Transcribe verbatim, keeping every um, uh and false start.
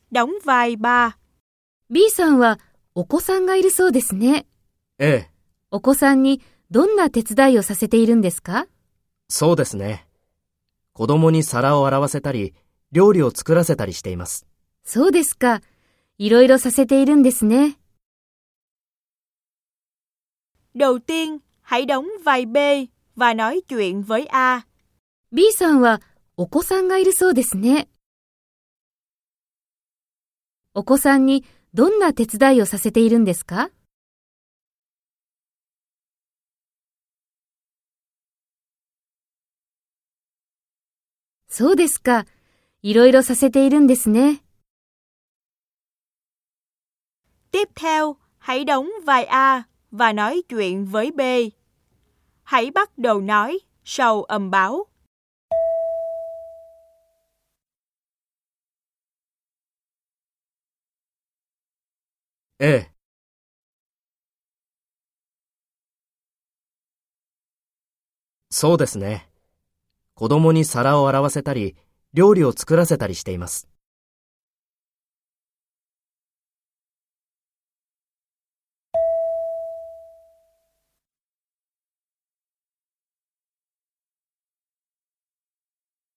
đóng vai ba. B さんはお子さんがいるそうですね。 ええ、 お子さんにどんな手伝いをさせているんですか？ そうですね。子供に皿を洗わせたり、料理を作らせたりしています。 そうですか。いろいろさせているんですね。 Đầu tiên, hãy đóng vai B và nói chuyện với A. B さんはお子さんがいるそうですね。お子さんにどんな手伝いをさせているんですか？そうですか。いろいろさせているんですね。 Tiếp theo, hãy đóng vai A và nói chuyện với B. Hãy bắt đầu nói sau âm báo. ええ、そうですね。子供に皿を洗わせたり、料理を作らせたりしています。